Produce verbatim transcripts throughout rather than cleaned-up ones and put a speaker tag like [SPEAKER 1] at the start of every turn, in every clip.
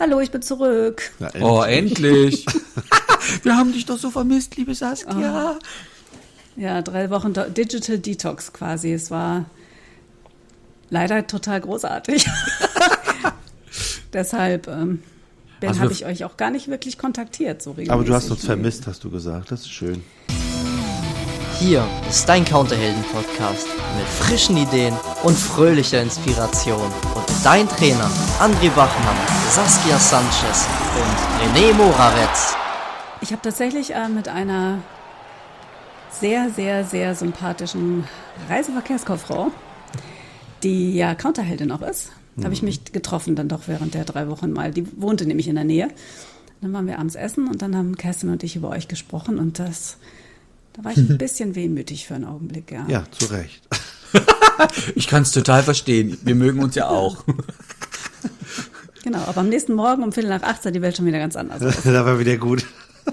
[SPEAKER 1] Hallo, ich bin zurück.
[SPEAKER 2] Na, endlich.
[SPEAKER 3] Oh, endlich. Wir haben dich doch so vermisst, liebe Saskia.
[SPEAKER 1] Oh. Ja, drei Wochen Digital Detox quasi. Es war leider total großartig. Deshalb, ähm, Ben,
[SPEAKER 3] Also
[SPEAKER 1] habe
[SPEAKER 3] wir-
[SPEAKER 1] ich euch auch gar nicht wirklich kontaktiert. So regelmäßig.
[SPEAKER 2] Aber du hast uns vermisst, hast du gesagt. Das ist schön.
[SPEAKER 4] Hier ist dein Counterhelden-Podcast mit frischen Ideen und fröhlicher Inspiration. Und dein Trainer André Bachmann, Saskia Sanchez und René Moravetz.
[SPEAKER 1] Ich habe tatsächlich äh, mit einer sehr, sehr, sehr sympathischen Reiseverkehrskauffrau, die ja Counterheldin auch ist, mhm. habe ich mich getroffen dann doch während der drei Wochen mal. Die wohnte nämlich in der Nähe. Dann waren wir abends essen und dann haben Kerstin und ich über euch gesprochen und das, da war ich ein bisschen wehmütig für einen Augenblick. Ja,
[SPEAKER 2] Ja, zu Recht.
[SPEAKER 3] Ich kann es total verstehen. Wir mögen uns ja auch.
[SPEAKER 1] Genau, aber am nächsten Morgen um Viertel nach acht sah die Welt schon wieder ganz anders aus.
[SPEAKER 2] Da war wieder gut.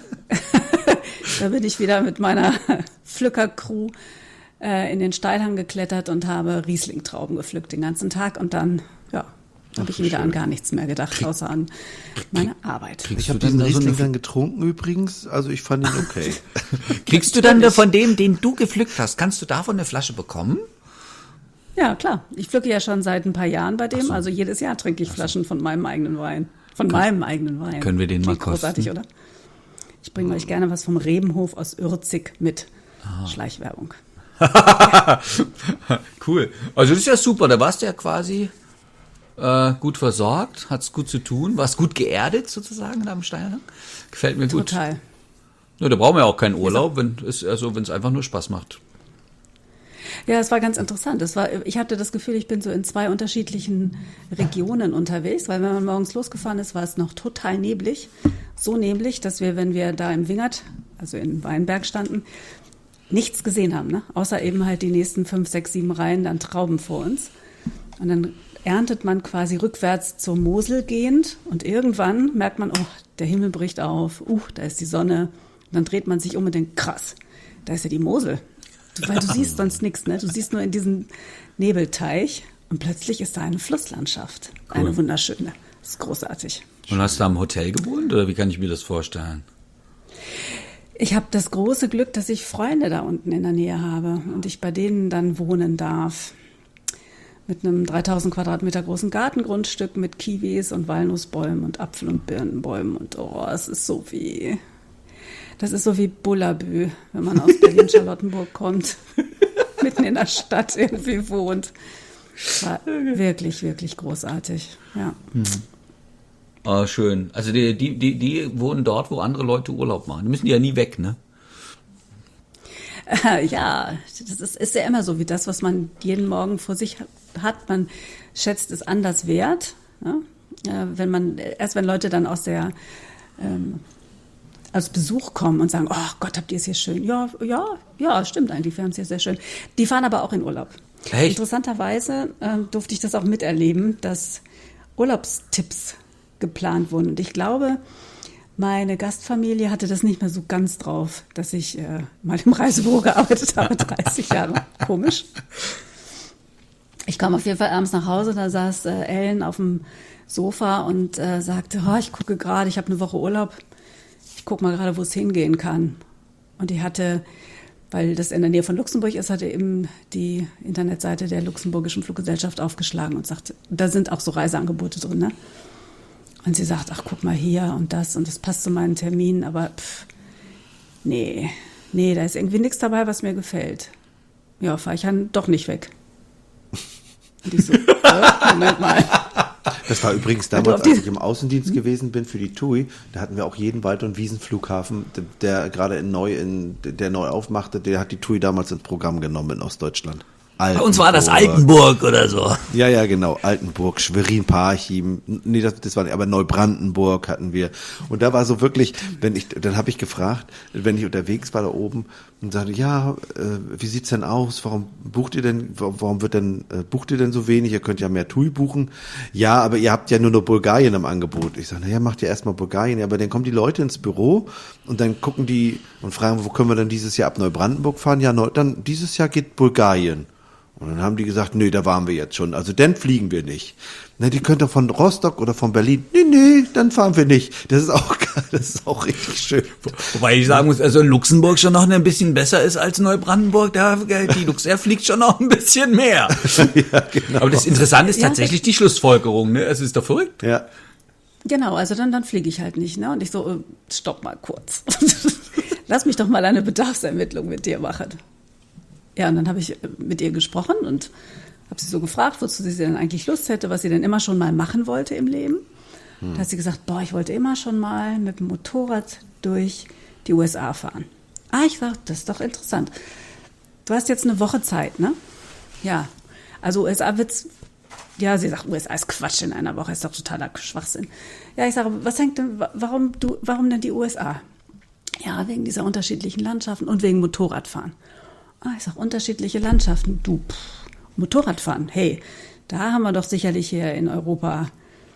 [SPEAKER 1] Da bin ich wieder mit meiner Pflückercrew äh, in den Steilhang geklettert und habe Riesling-Trauben gepflückt den ganzen Tag. Und dann, ja, habe ich
[SPEAKER 2] so
[SPEAKER 1] wieder
[SPEAKER 2] schön.
[SPEAKER 1] an gar nichts mehr gedacht, außer an meine Arbeit.
[SPEAKER 3] Kriegst
[SPEAKER 2] Ich habe
[SPEAKER 3] du dann
[SPEAKER 2] diesen
[SPEAKER 3] da so
[SPEAKER 2] Riesling
[SPEAKER 3] eine,
[SPEAKER 2] dann getrunken übrigens. Also ich fand ihn okay.
[SPEAKER 3] kriegst du dann von dem, den du gepflückt hast, kannst du davon eine Flasche bekommen?
[SPEAKER 1] Ja, klar. Ich pflücke ja schon seit ein paar Jahren bei dem. Also jedes Jahr trinke ich Flaschen von meinem eigenen Wein. Von meinem eigenen Wein.
[SPEAKER 3] Können wir den mal
[SPEAKER 1] Klingt großartig,
[SPEAKER 3] kosten?
[SPEAKER 1] oder? Ich bringe euch gerne was vom Rebenhof aus Ürzig mit. Schleichwerbung.
[SPEAKER 3] Cool. Also das ist ja super. Da warst du ja quasi äh, gut versorgt, hat's gut zu tun, warst gut geerdet sozusagen da am Steilhang. Gefällt mir gut.
[SPEAKER 1] Total.
[SPEAKER 3] Ja, da brauchen wir ja auch keinen Urlaub, wenn es also, wenn es einfach nur Spaß macht.
[SPEAKER 1] Ja, es war ganz interessant. Es war, ich hatte das Gefühl, ich bin so in zwei unterschiedlichen Regionen unterwegs, weil wenn man morgens losgefahren ist, war es noch total neblig. So neblig, dass wir, wenn wir da im Wingert, also in Weinberg standen, nichts gesehen haben, ne? Außer eben halt die nächsten fünf, sechs, sieben Reihen dann Trauben vor uns. Und dann erntet man quasi rückwärts zur Mosel gehend und irgendwann merkt man, oh, der Himmel bricht auf, uh, da ist die Sonne. Und dann dreht man sich um und denkt, krass, da ist ja die Mosel. Weil du siehst sonst nichts, ne? Du siehst nur in diesen Nebelteich und plötzlich ist da eine Flusslandschaft.
[SPEAKER 3] Cool.
[SPEAKER 1] Eine wunderschöne. Das ist großartig.
[SPEAKER 3] Und hast du am Hotel gewohnt oder wie kann ich mir das vorstellen?
[SPEAKER 1] Ich habe das große Glück, dass ich Freunde da unten in der Nähe habe und ich bei denen dann wohnen darf. Mit einem dreitausend Quadratmeter großen Gartengrundstück mit Kiwis und Walnussbäumen und Apfel- und Birnenbäumen. Und oh, es ist so wie... Das ist so wie Bullabü, wenn man aus Berlin-Charlottenburg kommt, mitten in der Stadt irgendwie wohnt. War wirklich, wirklich großartig, ja.
[SPEAKER 3] Ah, schön. Also die, die, die, die wohnen dort, wo andere Leute Urlaub machen. Die müssen ja nie weg, ne?
[SPEAKER 1] Äh, ja, das ist, ist ja immer so, wie das, was man jeden Morgen vor sich hat. Man schätzt es anders wert. Ne? Äh, wenn man, erst wenn Leute dann aus der... Ähm, als Besuch kommen und sagen, oh Gott, habt ihr es hier schön? Ja, ja, ja, stimmt eigentlich, wir haben es hier sehr schön. Die fahren aber auch in Urlaub.
[SPEAKER 3] Echt?
[SPEAKER 1] Interessanterweise äh, durfte ich das auch miterleben, dass Urlaubstipps geplant wurden. Und ich glaube, meine Gastfamilie hatte das nicht mehr so ganz drauf, dass ich äh, mal im Reisebüro gearbeitet habe, dreißig Jahre. Komisch. Ich kam auf jeden Fall abends nach Hause, da saß äh, Ellen auf dem Sofa und äh, sagte, oh, ich gucke gerade, ich habe eine Woche Urlaub. Ich guck mal gerade, wo es hingehen kann. Und die hatte, weil das in der Nähe von Luxemburg ist, hatte eben die Internetseite der luxemburgischen Fluggesellschaft aufgeschlagen und sagte, da sind auch so Reiseangebote drin, ne? Und sie sagt, ach, guck mal hier und das und das passt zu meinen Terminen, aber pff, nee, nee, da ist irgendwie nichts dabei, was mir gefällt. Ja, fahre ich dann doch nicht weg. Und ich so, äh, Moment mal.
[SPEAKER 2] Das war übrigens damals, als ich im Außendienst gewesen bin für die T U I, da hatten wir auch jeden Wald- und Wiesenflughafen, der, der gerade in neu, in, der neu aufmachte, der hat die T U I damals ins Programm genommen in Ostdeutschland.
[SPEAKER 3] Bei uns war das Altenburg oder so.
[SPEAKER 2] Ja, ja, genau. Altenburg, Schwerin-Parchim, nee, das, das war nicht, aber Neubrandenburg hatten wir. Und da war so wirklich, wenn ich, dann habe ich gefragt, wenn ich unterwegs war da oben und sagte, ja, äh, wie sieht's denn aus? Warum bucht ihr denn, warum wird denn, äh, bucht ihr denn so wenig? Ihr könnt ja mehr T U I buchen. Ja, aber ihr habt ja nur noch Bulgarien im Angebot. Ich sage, naja, macht ja erstmal Bulgarien. Ja, aber dann kommen die Leute ins Büro und dann gucken die und fragen, wo können wir denn dieses Jahr ab Neubrandenburg fahren? Ja, neu, dann dieses Jahr geht Bulgarien. Und dann haben die gesagt, nee, da waren wir jetzt schon, also dann fliegen wir nicht. Na, die könnt ihr von Rostock oder von Berlin, nee, nee, dann fahren wir nicht. Das ist auch geil, das ist auch richtig schön.
[SPEAKER 3] Wobei ich sagen muss, also Luxemburg schon noch ein bisschen besser ist als Neubrandenburg, da, die Luxair fliegt schon noch ein bisschen mehr.
[SPEAKER 2] Ja, genau.
[SPEAKER 3] Aber das Interessante ist tatsächlich die Schlussfolgerung, ne? Es ist doch verrückt.
[SPEAKER 2] Ja.
[SPEAKER 1] Genau, also dann, dann fliege ich halt nicht. Ne? Und ich so, äh, stopp mal kurz. Lass mich doch mal eine Bedarfsermittlung mit dir machen. Ja, und dann habe ich mit ihr gesprochen und habe sie so gefragt, wozu sie denn eigentlich Lust hätte, was sie denn immer schon mal machen wollte im Leben. Hm. Da hat sie gesagt, boah, ich wollte immer schon mal mit dem Motorrad durch die U S A fahren. Ah, ich sag, das ist doch interessant. Du hast jetzt eine Woche Zeit, ne? Ja, also U S A wird's, ja, sie sagt, U S A ist Quatsch in einer Woche, ist doch totaler Schwachsinn. Ja, ich sage, was hängt denn, warum, du, warum denn die U S A? Ja, wegen dieser unterschiedlichen Landschaften und wegen Motorradfahren. Ah, ich sage, unterschiedliche Landschaften. Du, pff, Motorradfahren, hey, da haben wir doch sicherlich hier in Europa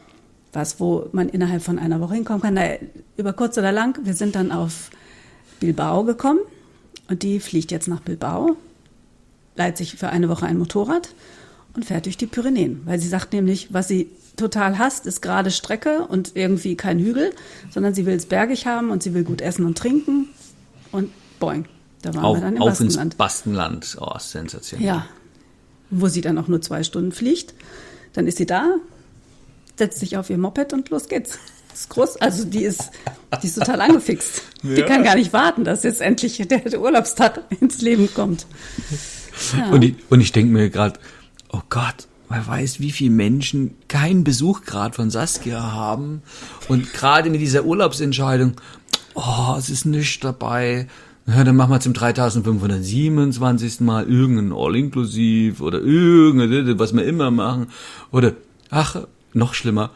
[SPEAKER 1] was, wo man innerhalb von einer Woche hinkommen kann. Na, über kurz oder lang, wir sind dann auf Bilbao gekommen und die fliegt jetzt nach Bilbao, leiht sich für eine Woche ein Motorrad und fährt durch die Pyrenäen. Weil sie sagt nämlich, was sie total hasst, ist gerade Strecke und irgendwie kein Hügel, sondern sie will es bergig haben und sie will gut essen und trinken und boing. Da waren
[SPEAKER 3] Auf,
[SPEAKER 1] wir dann im
[SPEAKER 3] auf ins
[SPEAKER 1] Baskenland.
[SPEAKER 3] Baskenland. Oh, sensationell.
[SPEAKER 1] Ja, wo sie dann auch nur zwei Stunden fliegt. Dann ist sie da, setzt sich auf ihr Moped und los geht's. Das ist groß, also die ist, die ist total angefixt. Ja. Die kann gar nicht warten, dass jetzt endlich der, der Urlaubstag ins Leben kommt. Ja.
[SPEAKER 3] Und ich, und ich denke mir gerade, oh Gott, wer weiß, wie viele Menschen keinen Besuch gerade von Saskia haben. Und gerade mit dieser Urlaubsentscheidung, oh, es ist nichts dabei. Ja, dann machen wir zum dreitausendfünfhundertsiebenundzwanzigsten Mal irgendein All-Inklusiv oder irgendein, was wir immer machen. Oder, ach, noch schlimmer,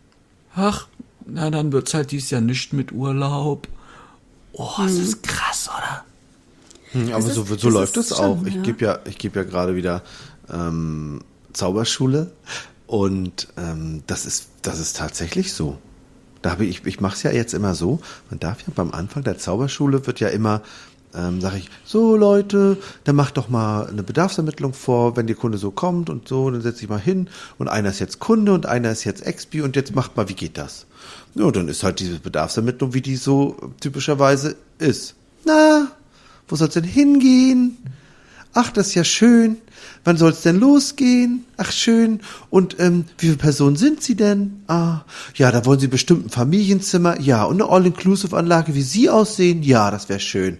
[SPEAKER 3] ach, na dann wird's halt dieses Jahr nicht mit Urlaub. Oh, das mhm. ist krass, oder?
[SPEAKER 2] Hm, aber
[SPEAKER 1] ist,
[SPEAKER 2] so, so läuft es auch.
[SPEAKER 1] Schon,
[SPEAKER 2] ich
[SPEAKER 1] ja.
[SPEAKER 2] gebe ja, ich gebe ja gerade wieder ähm, Zauberschule und ähm, das ist, das ist tatsächlich so. Da habe ich, ich mache es ja jetzt immer so, man darf ja beim Anfang der Zauberschule wird ja immer, ähm, sage ich, so Leute, dann macht doch mal eine Bedarfsermittlung vor, wenn der Kunde so kommt und so, dann setze ich mal hin und einer ist jetzt Kunde und einer ist jetzt Expi und jetzt macht mal, wie geht das? Ja, dann ist halt diese Bedarfsermittlung, wie die so typischerweise ist. Na, wo soll's denn hingehen? Ach, das ist ja schön. Wann soll's denn losgehen? Ach, schön. Und ähm, wie viele Personen sind Sie denn? Ah, ja, da wollen Sie bestimmt ein Familienzimmer. Ja, und eine All-Inclusive-Anlage, wie Sie aussehen? Ja, das wäre schön.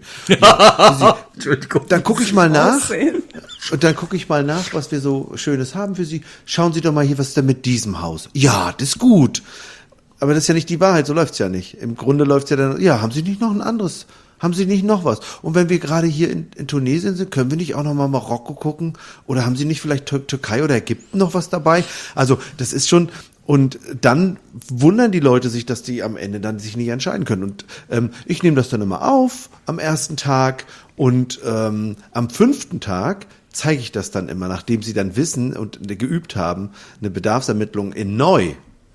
[SPEAKER 2] Ja, Sie, dann gucke ich mal nach. Aussehen. Und dann gucke ich mal nach, was wir so Schönes haben für Sie. Schauen Sie doch mal hier, was ist denn mit diesem Haus? Ja, das ist gut. Aber das ist ja nicht die Wahrheit, so läuft's ja nicht. Im Grunde läuft's ja dann, ja, haben Sie nicht noch ein anderes? Haben Sie nicht noch was? Und wenn wir gerade hier in, in Tunesien sind, können wir nicht auch noch mal Marokko gucken? Oder haben Sie nicht vielleicht Tür- Türkei oder Ägypten noch was dabei? Also das ist schon, und dann wundern die Leute sich, dass die am Ende dann sich nicht entscheiden können. Und ähm, ich nehme das dann immer auf am ersten Tag und ähm, am fünften Tag zeige ich das dann immer, nachdem sie dann wissen und geübt haben, eine Bedarfsermittlung in neu.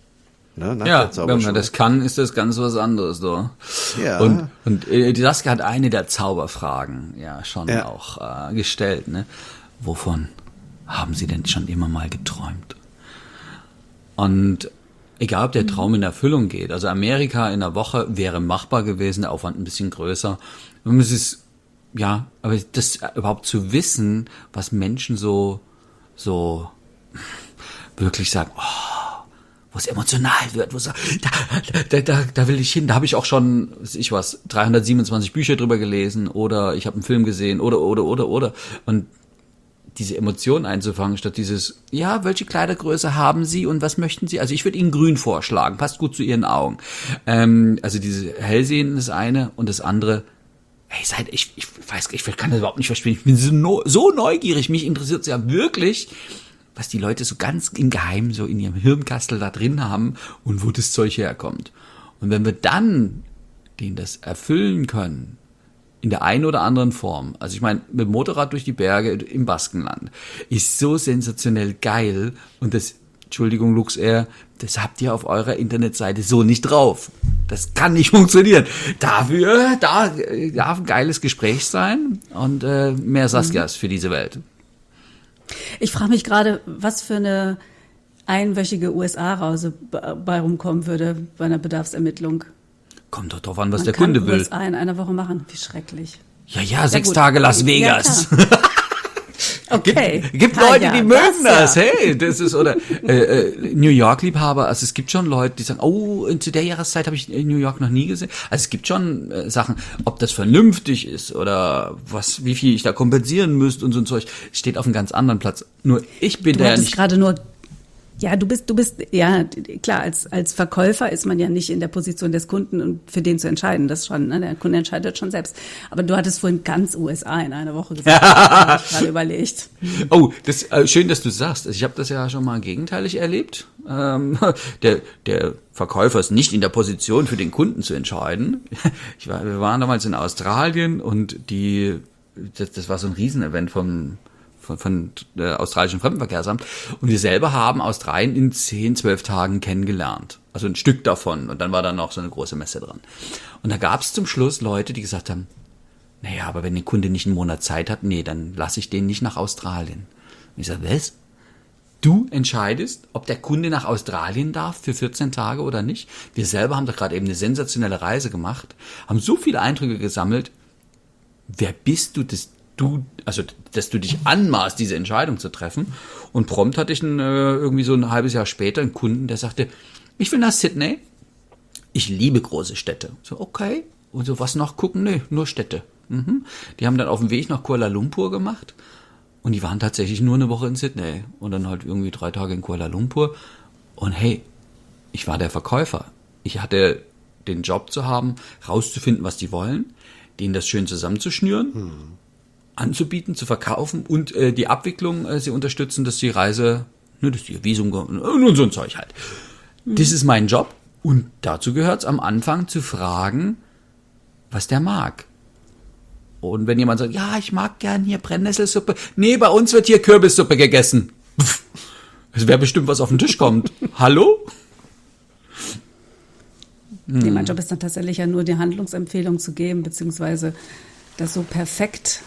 [SPEAKER 2] Ne,
[SPEAKER 3] ja, wenn man das kann, ist das ganz was anderes, so.
[SPEAKER 2] Ja.
[SPEAKER 3] Und, und äh, die Saskia hat eine der Zauberfragen ja schon ja. auch äh, gestellt, ne? Wovon haben Sie denn schon immer mal geträumt? Und egal, ob der Traum in Erfüllung geht, also Amerika in einer Woche wäre machbar gewesen, der Aufwand ein bisschen größer. Und es ist, ja, aber das überhaupt zu wissen, was Menschen so, so wirklich sagen, oh, wo es emotional wird, wo es da, da, da, da will ich hin, da habe ich auch schon, weiß ich was, dreihundertsiebenundzwanzig Bücher drüber gelesen oder ich habe einen Film gesehen oder, oder, oder, oder. Und diese Emotionen einzufangen, statt dieses, ja, welche Kleidergröße haben Sie und was möchten Sie? Also ich würde Ihnen grün vorschlagen, passt gut zu Ihren Augen. Ähm, also diese Hellsehen ist eine und das andere, hey, seid, ich, ich weiß, ich kann das überhaupt nicht verstehen, ich bin so, so neugierig, mich interessiert es ja wirklich, was die Leute so ganz im Geheimen so in ihrem Hirnkastel da drin haben und wo das Zeug herkommt. Und wenn wir dann denen das erfüllen können, in der einen oder anderen Form, also ich meine, mit dem Motorrad durch die Berge im Baskenland, ist so sensationell geil und das, Entschuldigung, Luxair, das habt ihr auf eurer Internetseite so nicht drauf. Das kann nicht funktionieren. Dafür, da darf ein geiles Gespräch sein und äh, mehr Saskias für diese Welt.
[SPEAKER 1] Ich frage mich gerade, was für eine einwöchige U S A-Reise bei rumkommen würde bei einer Bedarfsermittlung.
[SPEAKER 3] Kommt doch drauf an, was
[SPEAKER 1] Man
[SPEAKER 3] der
[SPEAKER 1] kann
[SPEAKER 3] Kunde will.
[SPEAKER 1] U S A in einer Woche machen. Wie schrecklich.
[SPEAKER 3] Ja, ja, sechs
[SPEAKER 1] gut.
[SPEAKER 3] Tage Las
[SPEAKER 1] Ja,
[SPEAKER 3] Vegas.
[SPEAKER 1] klar. Okay.
[SPEAKER 3] Gibt, gibt
[SPEAKER 1] Ah,
[SPEAKER 3] Leute,
[SPEAKER 1] ja,
[SPEAKER 3] die mögen das,
[SPEAKER 1] das ja.
[SPEAKER 3] hey, das ist, oder äh, äh, New York-Liebhaber, also es gibt schon Leute, die sagen, oh, zu der Jahreszeit habe ich New York noch nie gesehen. Also es gibt schon äh, Sachen, ob das vernünftig ist oder was, wie viel ich da kompensieren müsste und so ein Zeug, steht auf einem ganz anderen Platz. Nur ich bin
[SPEAKER 1] Du
[SPEAKER 3] da ja
[SPEAKER 1] hattest
[SPEAKER 3] nicht...
[SPEAKER 1] gerade nur, ja, du bist, du bist, ja, klar, als, als Verkäufer ist man ja nicht in der Position des Kunden und für den zu entscheiden, das schon, ne? Der Kunde entscheidet schon selbst. Aber du hattest vorhin ganz U S A in einer Woche gesagt, habe ich gerade überlegt.
[SPEAKER 3] Oh, das äh, schön, dass du sagst. Ich habe das ja schon mal gegenteilig erlebt. Ähm, der, der Verkäufer ist nicht in der Position, für den Kunden zu entscheiden. Ich war, wir waren damals in Australien und die, das, das war so ein Riesenevent vom von, von äh, australischen Fremdenverkehrsamt. Und wir selber haben Australien in zehn, zwölf Tagen kennengelernt. Also ein Stück davon. Und dann war da noch so eine große Messe dran. Und da gab es zum Schluss Leute, die gesagt haben, naja, aber wenn der Kunde nicht einen Monat Zeit hat, nee, dann lasse ich den nicht nach Australien. Und ich sage, was? Du entscheidest, ob der Kunde nach Australien darf für vierzehn Tage oder nicht? Wir selber haben doch gerade eben eine sensationelle Reise gemacht, haben so viele Eindrücke gesammelt. Wer bist du, dass du, also dass du dich anmaßt, diese Entscheidung zu treffen? Und prompt hatte ich einen, äh, irgendwie so ein halbes Jahr später einen Kunden, der sagte, ich will nach Sydney. Ich liebe große Städte. So, okay. Und so, was noch gucken? Nee, nur Städte. Mhm. Die haben dann auf dem Weg nach Kuala Lumpur gemacht. Und die waren tatsächlich nur eine Woche in Sydney. Und dann halt irgendwie drei Tage in Kuala Lumpur. Und hey, ich war der Verkäufer. Ich hatte den Job zu haben, rauszufinden, was die wollen, denen das schön zusammenzuschnüren, hm. anzubieten, zu verkaufen und äh, die Abwicklung äh, sie unterstützen, dass die Reise, ne, dass die Visum und so ein Zeug halt. Hm. Das ist mein Job. Und dazu gehört es am Anfang zu fragen, was der mag. Und wenn jemand sagt, ja, ich mag gern hier Brennnesselsuppe. Nee, bei uns wird hier Kürbissuppe gegessen. Es wäre bestimmt, was auf den Tisch kommt. Hallo?
[SPEAKER 1] Nee, mein Job ist dann tatsächlich ja nur die Handlungsempfehlung zu geben, beziehungsweise das so perfekt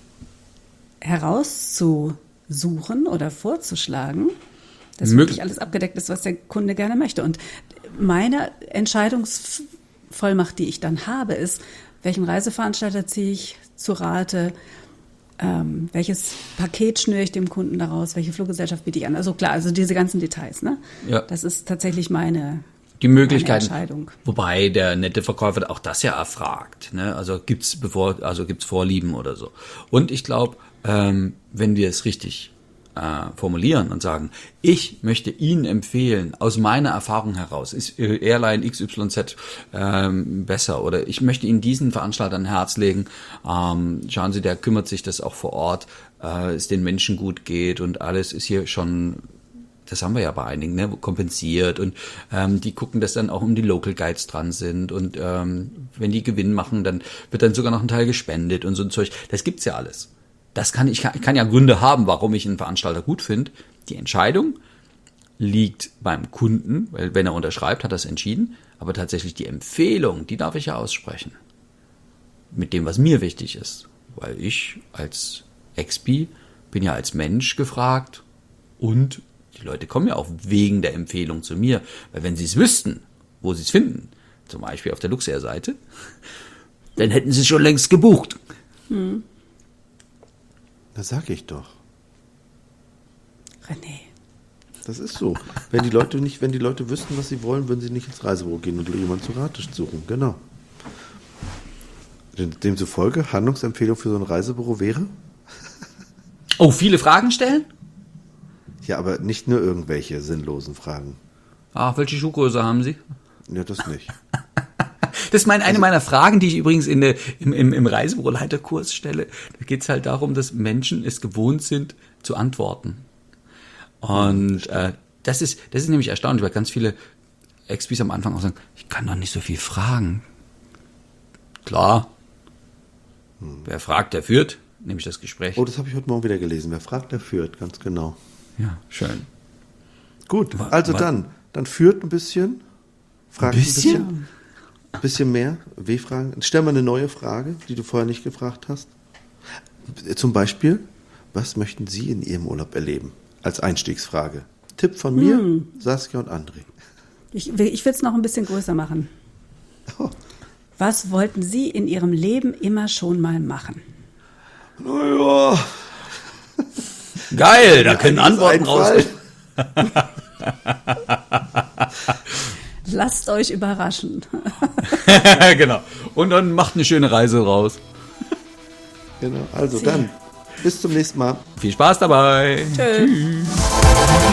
[SPEAKER 1] herauszusuchen oder vorzuschlagen, dass
[SPEAKER 3] Möglich.
[SPEAKER 1] wirklich alles abgedeckt ist, was der Kunde gerne möchte. Und meine Entscheidungsvollmacht, die ich dann habe, ist, welchen Reiseveranstalter ziehe ich zu Rate, ähm, welches Paket schnüre ich dem Kunden daraus, welche Fluggesellschaft biete ich an. Also klar, also diese ganzen Details. Ne?
[SPEAKER 3] Ja.
[SPEAKER 1] Das ist tatsächlich meine,
[SPEAKER 3] die Möglichkeiten,
[SPEAKER 1] meine Entscheidung.
[SPEAKER 3] Wobei der nette Verkäufer auch das ja erfragt. Ne? Also gibt's bevor, also gibt's Vorlieben oder so. Und ich glaube, ähm, wenn wir es richtig äh, formulieren und sagen, ich möchte Ihnen empfehlen, aus meiner Erfahrung heraus, ist Airline X Y Z ähm, besser oder ich möchte Ihnen diesen Veranstalter ein Herz legen, ähm, schauen Sie, der kümmert sich, dass auch vor Ort äh, es den Menschen gut geht und alles ist hier schon, das haben wir ja bei einigen, ne, kompensiert und ähm, die gucken, dass dann auch um die Local Guides dran sind und ähm, wenn die Gewinn machen, dann wird dann sogar noch ein Teil gespendet und so ein Zeug, das gibt's ja alles. Das kann ich, kann, ich kann ja Gründe haben, warum ich einen Veranstalter gut finde. Die Entscheidung liegt beim Kunden, weil wenn er unterschreibt, hat er es entschieden. Aber tatsächlich die Empfehlung, die darf ich ja aussprechen. Mit dem, was mir wichtig ist. Weil ich als Expi bin ja als Mensch gefragt und die Leute kommen ja auch wegen der Empfehlung zu mir. Weil wenn sie es wüssten, wo sie es finden, zum Beispiel auf der Luxair-Seite, dann hätten sie es schon längst gebucht.
[SPEAKER 1] Hm.
[SPEAKER 2] Das sag ich doch.
[SPEAKER 1] René.
[SPEAKER 2] Das ist so. Wenn die Leute nicht, wenn die Leute wüssten, was sie wollen, würden sie nicht ins Reisebüro gehen und jemanden zu Rate suchen. Genau. Demzufolge, Handlungsempfehlung für so ein Reisebüro wäre?
[SPEAKER 3] Oh, viele Fragen stellen?
[SPEAKER 2] Ja, aber nicht nur irgendwelche sinnlosen Fragen.
[SPEAKER 3] Ach, welche Schuhgröße haben Sie?
[SPEAKER 2] Ja, das nicht.
[SPEAKER 3] Das ist meine, eine meiner Fragen, die ich übrigens in der, im, im, im Reisebüroleiterkurs stelle. Da geht es halt darum, dass Menschen es gewohnt sind, zu antworten. Und äh, das ist das ist nämlich erstaunlich, weil ganz viele Expis am Anfang auch sagen, ich kann doch nicht so viel fragen. Klar, hm. Wer fragt, der führt, nämlich das Gespräch.
[SPEAKER 2] Oh, das habe ich heute Morgen wieder gelesen. Wer fragt, der führt, ganz genau.
[SPEAKER 3] Ja, schön.
[SPEAKER 2] Gut, also dann, dann führt ein bisschen, fragt ein bisschen. Ein bisschen. Ein bisschen mehr W-Fragen. Stell mal eine neue Frage, die du vorher nicht gefragt hast. Zum Beispiel, was möchten Sie in Ihrem Urlaub erleben? Als Einstiegsfrage. Tipp von mir, hm. Saskia und André.
[SPEAKER 1] Ich, ich will es noch ein bisschen größer machen. Oh. Was wollten Sie in Ihrem Leben immer schon mal machen?
[SPEAKER 2] Naja.
[SPEAKER 3] Geil, da können Antworten raus.
[SPEAKER 1] Lasst euch überraschen.
[SPEAKER 3] Genau. Und dann macht eine schöne Reise raus.
[SPEAKER 2] Genau. Also Sie. Dann, bis zum nächsten Mal.
[SPEAKER 3] Viel Spaß dabei.
[SPEAKER 1] Tschö. Tschüss.